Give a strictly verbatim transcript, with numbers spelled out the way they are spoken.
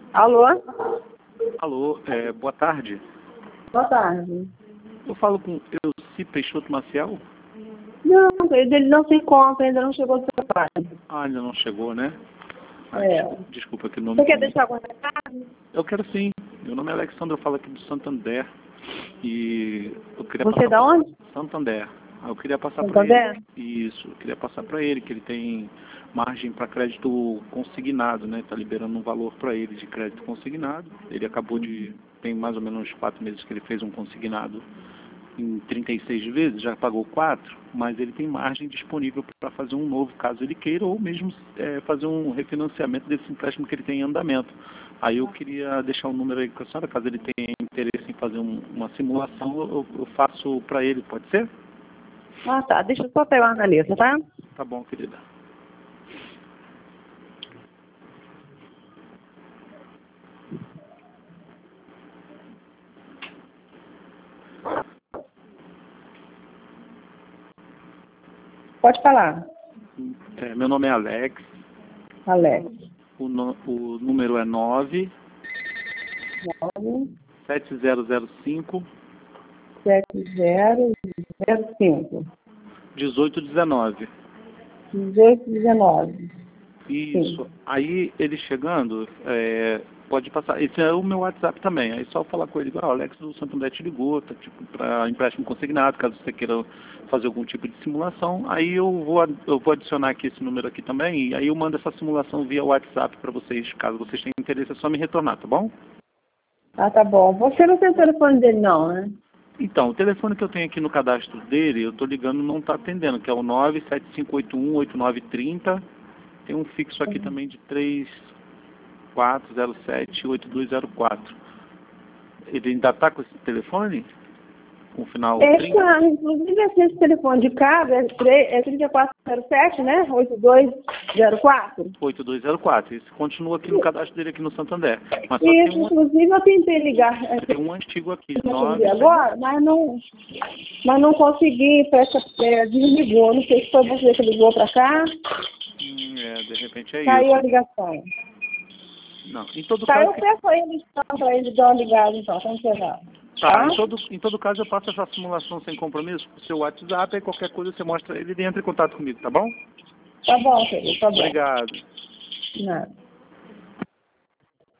Alô? Alô, é, boa tarde. Boa tarde. Eu falo com Elci Peixoto Maciel? Não, ele não se encontra, ainda não chegou do seu pai. Ah, ainda não chegou, né? Ah, É. desculpa, desculpa que o nome... Você quer deixar algum recado? Eu quero sim. Meu nome é Alexandre, eu falo aqui do Santander. E eu queria Você passar... é da onde? Santander. Ah, eu queria passar para Santander? ele. Isso, eu queria passar para ele, que ele tem margem para crédito consignado, né? Está liberando um valor para ele de crédito consignado. Ele acabou de... Tem mais ou menos quatro meses que ele fez um consignado em trinta e seis vezes, já pagou quatro, mas ele tem margem disponível para fazer um novo, caso ele queira, ou mesmo é, fazer um refinanciamento desse empréstimo que ele tem em andamento. Aí eu queria deixar o um número aí com a senhora, caso ele tenha interesse em fazer um, uma simulação, eu, eu faço para ele, pode ser? Ah, tá. Deixa eu só pegar na lista, tá? Tá bom, querida. Pode falar. É, meu nome é Alex. Alex. O, no, o número é nove nove sete zero zero cinco sete zero zero cinco dezoito dezenove. dezoito dezenove. Isso. Sim. Aí ele chegando, é, pode passar. Esse é o meu WhatsApp também. Aí só falar com ele, ah, o Alex do Santander te ligou, tá, tipo, para empréstimo consignado, caso você queira fazer algum tipo de simulação. Aí eu vou, eu vou adicionar aqui esse número aqui também, e aí eu mando essa simulação via WhatsApp para vocês, caso vocês tenham interesse, é só me retornar, tá bom? Ah, tá bom. Você não tem o telefone dele não, né? Então, o telefone que eu tenho aqui no cadastro dele, eu estou ligando, não está atendendo, que é o nove sete cinco oito um oito nove três zero. Tem um fixo aqui também de três quatro zero sete oito dois zero quatro. Ele ainda está com esse telefone? Com o final trinta? Essa, inclusive, esse telefone de casa é, é trinta e quatro zero sete, né? oito dois zero quatro. oito dois zero quatro. Esse continua aqui no cadastro dele aqui no Santander. Mas só Isso, tem um, inclusive, eu tentei ligar é, tem um antigo aqui, eu nove. agora, mas não, mas não consegui, essa, é, desligou. Não sei se foi você que ligou para cá. Hum, é, de repente é Caiu a isso. ligação. Não, em todo Tá, caso... eu peço a ele, então, para ele dar uma ligada, então, quando chegar. Tá, Tá? em todo, em todo caso eu passo essa simulação sem compromisso pro seu WhatsApp, e qualquer coisa você mostra ele e entra em contato comigo, tá bom? Tá bom, querido, tá bom. Obrigado. Nada.